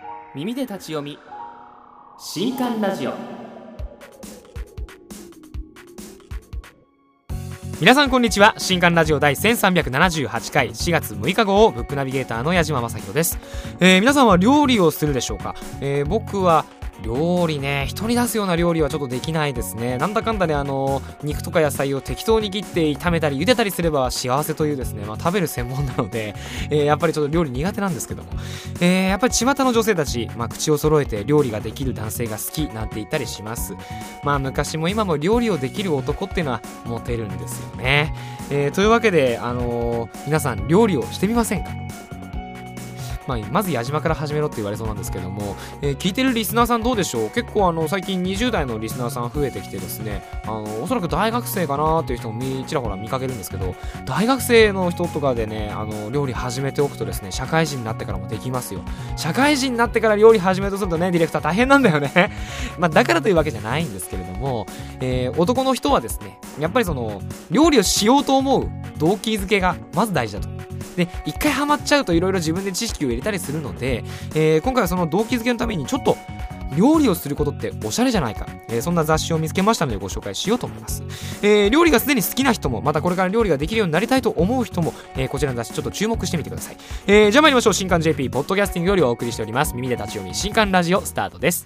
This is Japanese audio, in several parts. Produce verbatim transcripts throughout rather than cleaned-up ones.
耳で立ち読み新刊ラジオ。皆さんこんにちは。新刊ラジオ第せんさんびゃくななじゅうはちかいしがつむいか号ブックナビゲーターの矢島正宏です。えー、皆さんは料理をするでしょうか？えー、僕は料理ね、人に出すような料理はちょっとできないですね。なんだかんだであの肉とか野菜を適当に切って炒めたり茹でたりすれば幸せというですね、まあ、食べる専門なので、えー、やっぱりちょっと料理苦手なんですけども、えー、やっぱり巷の女性たち、まあ、口を揃えて料理ができる男性が好きなんて言ったりします。まあ昔も今も料理をできる男っていうのはモテるんですよね。えー、というわけで、あのー、皆さん料理をしてみませんか？まあ、まず矢島から始めろって言われそうなんですけども、えー、聞いてるリスナーさんどうでしょう？結構あの最近にじゅう代のリスナーさん増えてきてですね、あのおそらく大学生かなっていう人もちらほら見かけるんですけど、大学生の人とかでね、あの料理始めておくとですね、社会人になってからもできますよ。社会人になってから料理始めようとするとね、ディレクター大変なんだよねまあだからというわけじゃないんですけれども、えー、男の人はですね、やっぱりその料理をしようと思う動機づけがまず大事だと。で、一回ハマっちゃうといろいろ自分で知識を入れたりするので、えー、今回はその動機づけのためにちょっと料理をすることっておしゃれじゃないか、えー、そんな雑誌を見つけましたのでご紹介しようと思います。えー、料理がすでに好きな人も、またこれから料理ができるようになりたいと思う人も、えー、こちらの雑誌ちょっと注目してみてください。えー、じゃあ参りましょう。新刊 ジェーピー ポッドキャスティングよりお送りしております耳で立ち読み新刊ラジオスタートです。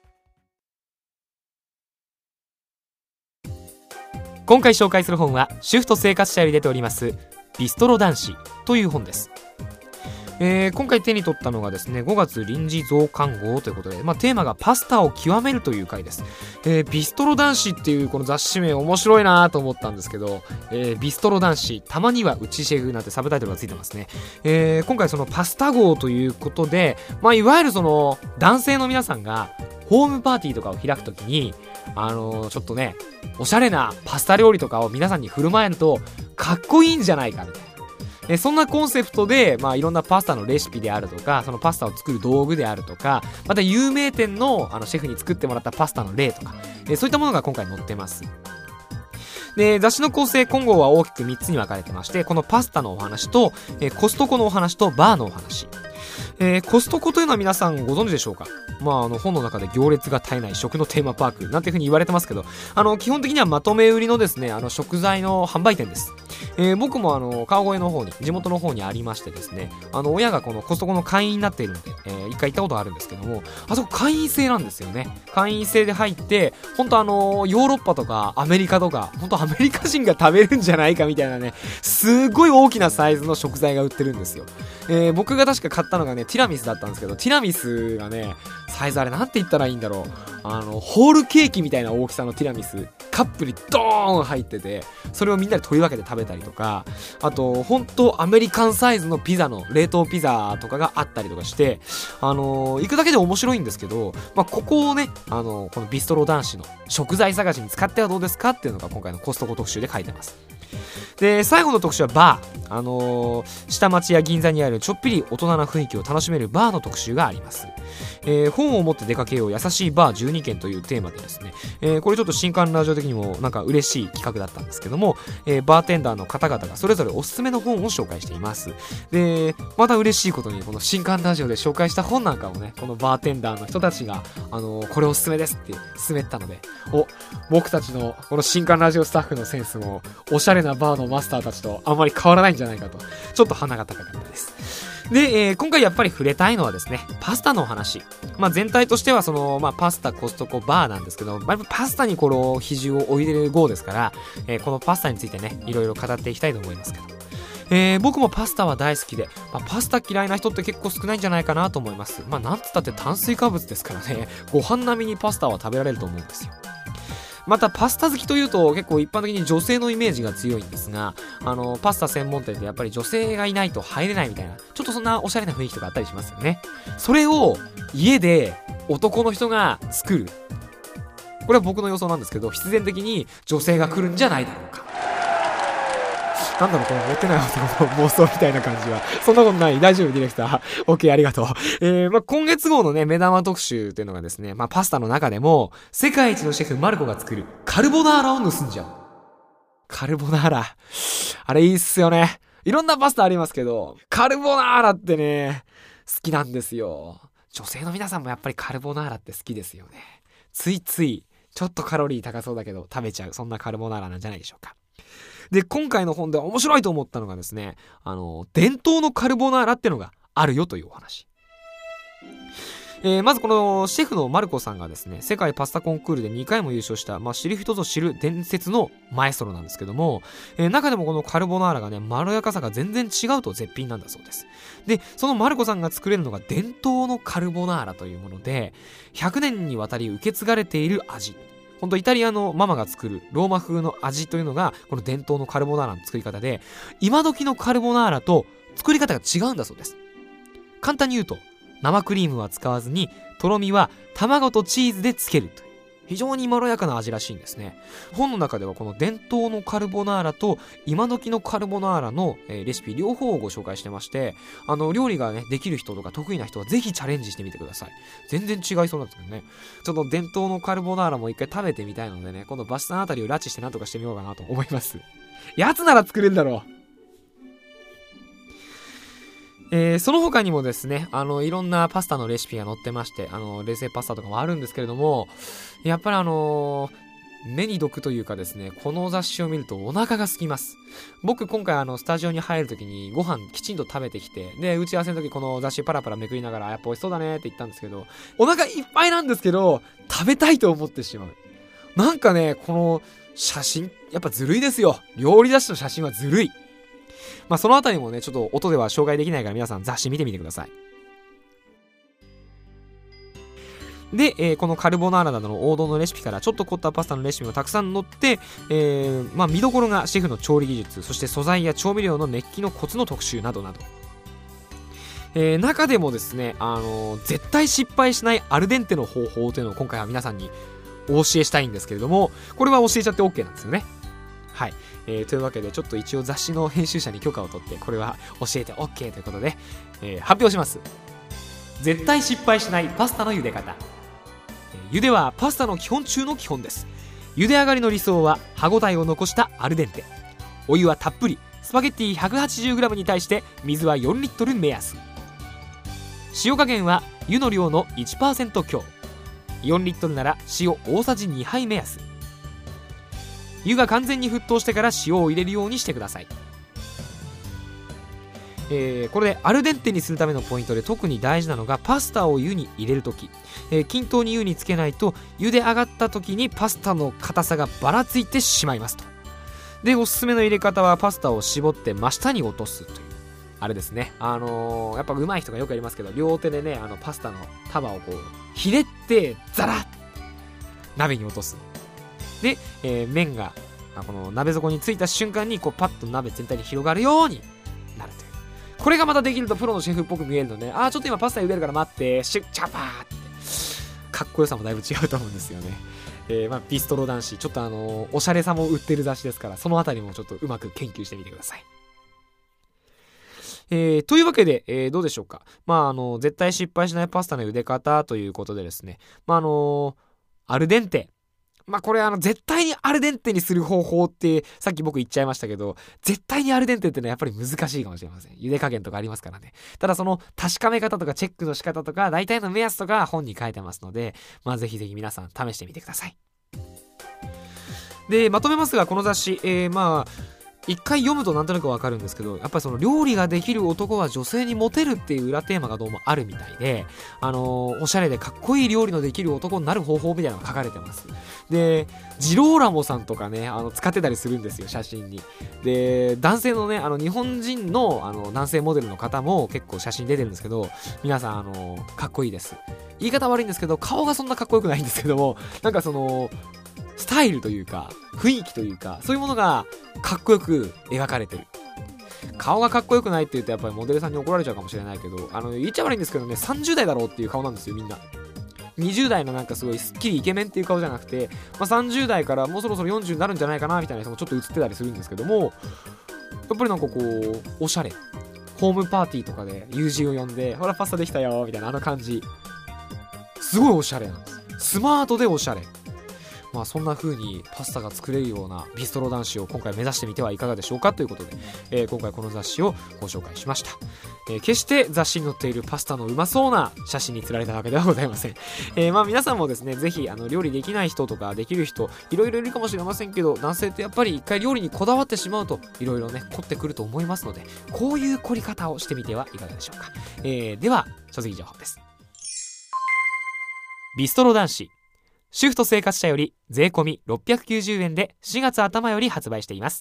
今回紹介する本は主婦と生活者より出ておりますビストロ男子という本です。えー、今回手に取ったのがですね、ごがつ臨時増刊号ということで、まあ、テーマがパスタを極めるという回です。えー、ビストロ男子っていうこの雑誌名面白いなと思ったんですけど、えー、ビストロ男子たまにはうちシェフなんてサブタイトルがついてますね。えー、今回そのパスタ号ということで、まあ、いわゆるその男性の皆さんがホームパーティーとかを開くときに、あのー、ちょっとね、おしゃれなパスタ料理とかを皆さんに振る舞えるとかっこいいんじゃないかみたいな。えそんなコンセプトで、まあ、いろんなパスタのレシピであるとか、そのパスタを作る道具であるとか、また有名店の、あのシェフに作ってもらったパスタの例とか、えそういったものが今回載ってます。で、雑誌の構成今後は大きくみっつに分かれてまして、このパスタのお話と、えコストコのお話とバーのお話。えー、コストコというのは皆さんご存知でしょうか？まあ、あの本の中で行列が絶えない食のテーマパークなんていう風に言われてますけど、あの基本的にはまとめ売りのですね、あの食材の販売店です。えー、僕もあの川越の方に、地元の方にありましてですね、あの親がこのコストコの会員になっているので、えー、一回行ったことがあるんですけども、あそこ会員制なんですよね。会員制で入って、本当あのヨーロッパとかアメリカとか、本当アメリカ人が食べるんじゃないかみたいなね、すごい大きなサイズの食材が売ってるんですよ。えー、僕が確か買ったのがね、ティラミスだったんですけど、ティラミスがね、サイズあれなんて言ったらいいんだろう、あのホールケーキみたいな大きさのティラミスカップにドーン入ってて、それをみんなで取り分けて食べたりとか、あと本当アメリカンサイズのピザの冷凍ピザとかがあったりとかして、あのー、行くだけで面白いんですけど、まあ、ここをね、あのー、このビストロ男子の食材探しに使ってはどうですかっていうのが今回のコストコ特集で書いてます。で、最後の特集はバー、あのー、下町や銀座にあるちょっぴり大人な雰囲気を楽しめるバーの特集があります。えー、本を持って出かけよう優しいバーじゅうにけんというテーマでですね、えー、これちょっと新刊ラジオ的にもなんか嬉しい企画だったんですけども、えー、バーテンダーの方々がそれぞれおすすめの本を紹介しています。で、また嬉しいことにこの新刊ラジオで紹介した本なんかもね、このバーテンダーの人たちが、あのー、これおすすめですって勧めたので、お、僕たちのこの新刊ラジオスタッフのセンスもおしゃれなバーのマスターたちとあんまり変わらないんじゃないかと、ちょっと鼻が高かったです。で、えー、今回やっぱり触れたいのはですね、パスタのお話。まあ、全体としてはその、まあ、パスタ、コストコ、バーなんですけど、まあ、パスタにこの比重を置いてる号ですから、えー、このパスタについてね、いろいろ語っていきたいと思いますけど。えー、僕もパスタは大好きで、まあ、パスタ嫌いな人って結構少ないんじゃないかなと思います。まあ、なんつったって炭水化物ですからね、ご飯並みにパスタは食べられると思うんですよ。またパスタ好きというと結構一般的に女性のイメージが強いんですが、あのパスタ専門店ってやっぱり女性がいないと入れないみたいな、ちょっとそんなおしゃれな雰囲気とかあったりしますよね。それを家で男の人が作る、これは僕の予想なんですけど、必然的に女性が来るんじゃないだろうか。なんだろうこのモテない男の妄想みたいな感じは。そんなことない。大丈夫、ディレクター。OK、ありがとう。えー、まあ、今月号のね、目玉特集っていうのがですね、まあ、パスタの中でも、世界一のシェフマルコが作るカルボナーラを盗んじゃう。カルボナーラ。あれいいっすよね。いろんなパスタありますけど、カルボナーラってね、好きなんですよ。 女性の皆さんもやっぱりカルボナーラって好きですよね。ついついちょっとカロリー高そうだけど食べちゃう、そんなカルボナーラなんじゃないでしょうか。で、今回の本で面白いと思ったのがですね、あの伝統のカルボナーラってのがあるよというお話。えー、まずこのシェフのマルコさんがですね、世界パスタコンクールでにかいも優勝した、まあ、知る人ぞ知る伝説のマエストロなんですけども、えー、中でもこのカルボナーラがね、まろやかさが全然違うと絶品なんだそうです。で、そのマルコさんが作れるのが伝統のカルボナーラというもので、ひゃくねんにわたり受け継がれている味。ほんとイタリアのママが作るローマ風の味というのがこの伝統のカルボナーラの作り方で、今時のカルボナーラと作り方が違うんだそうです。簡単に言うと、生クリームは使わずに、とろみは卵とチーズでつけるという非常にまろやかな味らしいんですね。本の中ではこの伝統のカルボナーラと今時のカルボナーラの、えー、レシピ両方をご紹介してまして、あの料理がねできる人とか得意な人はぜひチャレンジしてみてください。全然違いそうなんですけどね。ちょっと伝統のカルボナーラも一回食べてみたいのでね、今度バシさんあたりを拉致してなんとかしてみようかなと思います。やつなら作れるだろう。えー、その他にもですね、あのいろんなパスタのレシピが載ってまして、あの冷製パスタとかもあるんですけれども、やっぱりあのー、目に毒というかですね、この雑誌を見るとお腹が空きます。僕今回あのスタジオに入るときにご飯きちんと食べてきて、で打ち合わせの時この雑誌パラパラめくりながらやっぱ美味しそうだねって言ったんですけど、お腹いっぱいなんですけど食べたいと思ってしまう。なんかね、この写真やっぱずるいですよ。料理雑誌の写真はずるい。まあそのあたりもね、ちょっと音では紹介できないから皆さん雑誌見てみてください。で、えー、このカルボナーラなどの王道のレシピからちょっと凝ったパスタのレシピもたくさん載って、えー、まあ見どころがシェフの調理技術、そして素材や調味料の熱気のコツの特集などなど。えー、中でもですね、あのー、絶対失敗しないアルデンテの方法というのを今回は皆さんにお教えしたいんですけれども、これは教えちゃって OK なんですよね。はい、えー、というわけでちょっと一応雑誌の編集者に許可を取ってこれは教えて OK ということで、えー、発表します。絶対失敗しないパスタの茹で方。えー、茹ではパスタの基本中の基本です。茹で上がりの理想は歯ごたえを残したアルデンテ。お湯はたっぷり、スパゲッティ ひゃくはちじゅうグラム に対して水はよんリットル目安。塩加減は湯の量の いちパーセント 強。よんリットルなら塩大さじにはい目安。湯が完全に沸騰してから塩を入れるようにしてください。えー、これでアルデンテにするためのポイントで特に大事なのがパスタを湯に入れるとき、えー、均等に湯につけないと茹で上がった時にパスタの硬さがばらついてしまいますと。で、おすすめの入れ方はパスタを絞って真下に落とすというあれですね。あのー、やっぱ上手い人がよくやりますけど、両手でね、あのパスタの束をこうひねってザラッ鍋に落とす。で、えー、麺がこの鍋底についた瞬間にこうパッと鍋全体に広がるようになるという。これがまたできるとプロのシェフっぽく見えるので、あーちょっと今パスタ茹でるから待って、シュッチャパーってかっこよさもだいぶ違うと思うんですよね。えー、まあビストロ男子、ちょっとあのー、おしゃれさも売ってる雑誌ですから、そのあたりもちょっとうまく研究してみてください。えー、というわけで、えー、どうでしょうか。まああのー、絶対失敗しないパスタの茹で方ということでですね、まああのー、アルデンテ、まあこれあの絶対にアルデンテにする方法ってさっき僕言っちゃいましたけど、絶対にアルデンテってのはやっぱり難しいかもしれません。茹で加減とかありますからね。ただその確かめ方とかチェックの仕方とか大体の目安とか本に書いてますので、まあぜひぜひ皆さん試してみてください。で、まとめますがこの雑誌、えー、まあ一回読むとなんとなくわかるんですけど、やっぱりその料理ができる男は女性にモテるっていう裏テーマがどうもあるみたいで、あのー、おしゃれでかっこいい料理のできる男になる方法みたいなのが書かれてます。で、ジローラモさんとかね、あの使ってたりするんですよ、写真に。で、男性のね、あの日本人のあの男性モデルの方も結構写真出てるんですけど、皆さんあのー、かっこいいです。言い方悪いんですけど、顔がそんなかっこよくないんですけども、なんかそのスタイルというか雰囲気というかそういうものがかっこよく描かれてる。顔がかっこよくないって言うとやっぱりモデルさんに怒られちゃうかもしれないけど、あの言っちゃ悪いんですけどね、さんじゅう代だろうっていう顔なんですよ、みんな。にじゅう代のなんかすごいスッキリイケメンっていう顔じゃなくて、まあ、さんじゅう代からもうそろそろよんじゅうになるんじゃないかなみたいな人もちょっと映ってたりするんですけども、やっぱりなんかこうおしゃれ、ホームパーティーとかで友人を呼んでほらパスタできたよみたいなあの感じ、すごいおしゃれなんです。スマートでおしゃれ。まあそんな風にパスタが作れるようなビストロ男子を今回目指してみてはいかがでしょうかということで、えー、今回この雑誌をご紹介しました。 えー、決して雑誌に載っているパスタのうまそうな写真に釣られたわけではございません。えー、まあ皆さんもですね、ぜひあの料理できない人とかできる人いろいろいるかもしれませんけど、男性ってやっぱり一回料理にこだわってしまうといろいろね凝ってくると思いますので、こういう凝り方をしてみてはいかがでしょうか。えー、では書籍情報です。ビストロ男子主婦と生活者より税込みろっぴゃくきゅうじゅうえんでしがつ頭より発売しています。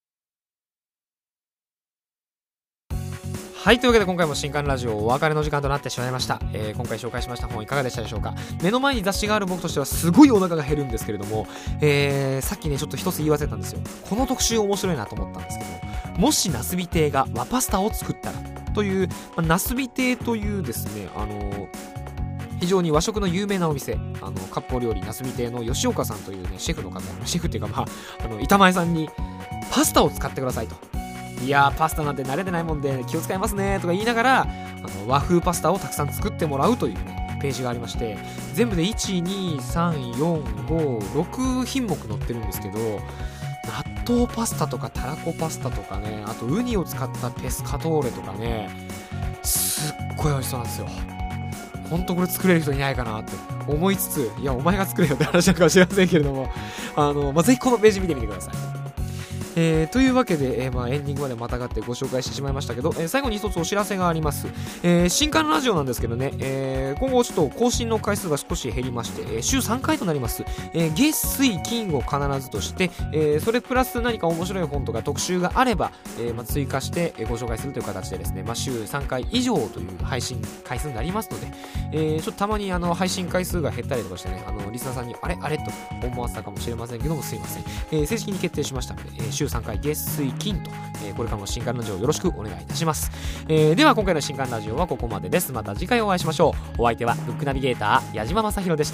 はい、というわけで今回も新刊ラジオお別れの時間となってしまいました。えー、今回紹介しました本いかがでしたでしょうか。目の前に雑誌がある僕としてはすごいお腹が減るんですけれども、えー、さっきねちょっと一つ言い忘れたんですよ。この特集面白いなと思ったんですけど、もしナスビ亭が和パスタを作ったらという、まあ、ナスビ亭というですね、あのー、非常に和食の有名なお店、あの割烹料理ナスビ亭の吉岡さんというねシェフの方、シェフっていうかまあ、あの板前さんにパスタを使ってくださいと、いやーパスタなんて慣れてないもんで気を使いますねとか言いながら、あの和風パスタをたくさん作ってもらうというねページがありまして、全部でいち、に、さん、よん、ご、ろく品目載ってるんですけど、納豆パスタとかたらこパスタとかね、あとウニを使ったペスカトーレとかね、すっごい美味しそうなんですよ。ほんとこれ作れる人いないかなって思いつつ、いやお前が作れよって話なのかもしれませんけれども、あの、まあ、ぜひこのページ見てみてください。えー、というわけで、えーまあ、エンディングまでまたがってご紹介してしまいましたけど、えー、最後に一つお知らせがあります。えー、新刊ラジオなんですけどね、えー、今後ちょっと更新の回数が少し減りまして、えー、週さんかいとなります。えー、月水金を必ずとして、えー、それプラス何か面白い本とか特集があれば、えーまあ、追加してご紹介するという形でですね、まあ、週さんかい以上という配信回数になりますので、えー、ちょっとたまにあの配信回数が減ったりとかしてね、あのリスナーさんにあれあれと思わせたかもしれませんけども、すいません。えー、正式に決定しましたので、えー、週さんかい月水金と、えー、これからも新刊ラジオよろしくお願いいたします。えー、では今回の新刊ラジオはここまでです。また次回お会いしましょう。お相手はブックナビゲーター矢島正宏でした。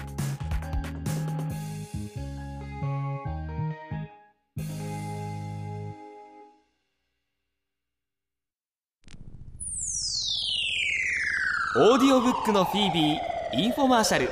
オーディオブックのフィービーインフォマーシャル。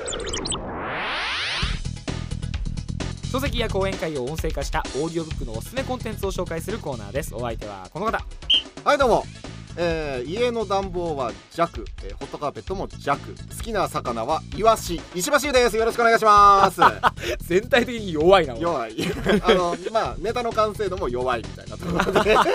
書籍や講演会を音声化したオーディオブックのおすすめコンテンツを紹介するコーナーです。お相手はこの方。 はいどうも、えー、家の暖房は弱、えー、ホットカーペットも弱、好きな魚はイワシ、石橋です。よろしくお願いします全体的に弱いな。 弱いあのまあネタの完成度も弱いみたいなところではい、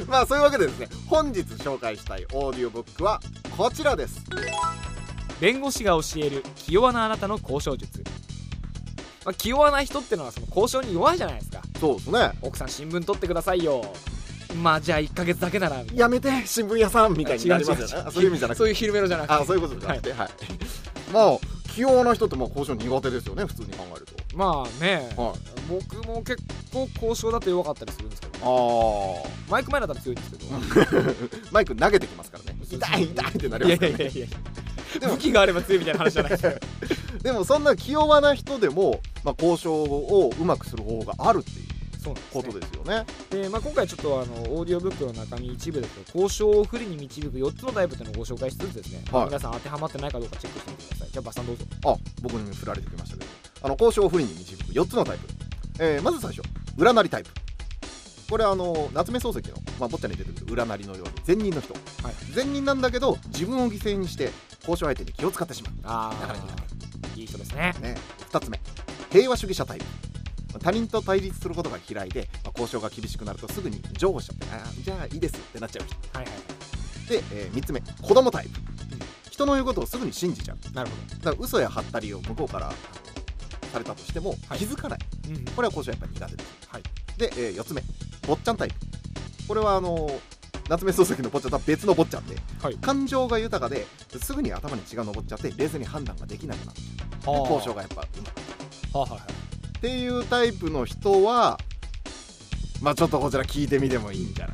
まあそういうわけでですね、本日紹介したいオーディオブックはこちらです。 弁護士が教える気弱なあなたの交渉術。まあ、気弱な人ってのはその交渉に弱いじゃないですか。 そうですね。 奥さん新聞取ってくださいよ、まあじゃあいっかげつだけならやめて新聞屋さんみたいになりますよね。そういう意味じゃなくて、そういう昼メロじゃなくて、 あ、そういうことじゃなくて、はい、はい、まあ気弱な人ってまあ交渉苦手ですよね、普通に考えると。 まあね、はい、僕も結構交渉だと弱かったりするんですけど、ね、あマイク前だったら強いんですけどマイク投げてきますからね、痛い痛いってなりますからね。いやいやいやいやでも武器があれば強いみたいな話じゃないですかでもそんな気弱な人でも、まあ、交渉をうまくする方法があるっていうことですよね。 で、まあ、今回ちょっとあのオーディオブックの中身一部ですけど、交渉を不利に導くよっつのタイプというのをご紹介しつつですね、はい、皆さん当てはまってないかどうかチェックしてみてください。じゃあバッサンどうぞ。 あ、僕に振られてきましたけど、あの交渉を不利に導くよっつのタイプ、えー、まず最初占りタイプ。これあの夏目漱石の、まあ、坊ちゃんに出てくる占りのように善人の人、はい、善人なんだけど自分を犠牲にして交渉相手に気を使ってしまう。あだから苦手。いい人ですね。ね。 ふたつめ平和主義者タイプ。他人と対立することが嫌いで、まあ、交渉が厳しくなるとすぐに譲歩しちゃって、あじゃあいいですってなっちゃう人。はいはい、で、えー、みっつめ子供タイプ、うん、人の言うことをすぐに信じちゃう。なるほど。だから嘘やはったりを向こうからされたとしても気づかない、はい、うん、これは交渉やっぱり苦手です。はい、で、えー、よっつめ坊ちゃんタイプ。これはあのー、夏目漱石の坊ちゃんとは別の坊ちゃんで、はい、感情が豊かですぐに頭に血が上っちゃって冷静に判断ができなくなっちゃう。で交渉がやっぱうまくなる、はあはあ、っていうタイプの人はまあちょっとこちら聞いてみてもいいんじゃない。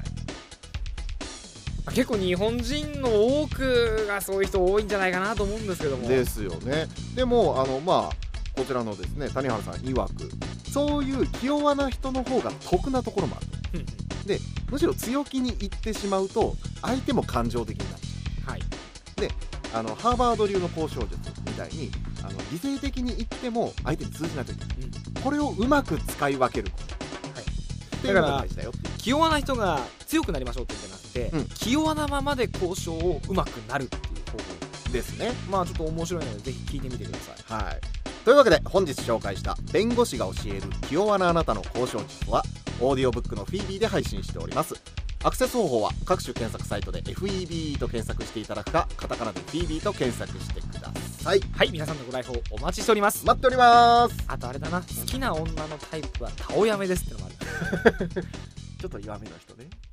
結構日本人の多くがそういう人多いんじゃないかなと思うんですけども。 ですよね。でもあのまあこちらのですね谷原さん曰くそういう気弱な人の方が得なところもあるで、むしろ強気に言ってしまうと相手も感情的になっちゃう、はい、であのハーバード流の交渉術みたいにあの理性的に言っても相手に通じないとき、うん、これをうまく使い分けること、はい、っていうのが大事だよっていう。 気弱な人が強くなりましょうって言ってます。 て、 うん気弱なままで交渉をうまくなるっていう方法ですね。 まあちょっと面白いのでぜひ聞いてみてください。 はい。というわけで本日紹介した弁護士が教える気弱なあなたの交渉術はオーディオブックのフィービーで配信しております。アクセス方法は各種検索サイトで エフイービー と検索していただくか、カタカナで フィービー と検索してください。 はい、皆さんのご来訪お待ちしております。 待っております。 あとあれだな、好きな女のタイプはタオヤメですってのもあるちょっと弱めの人ね。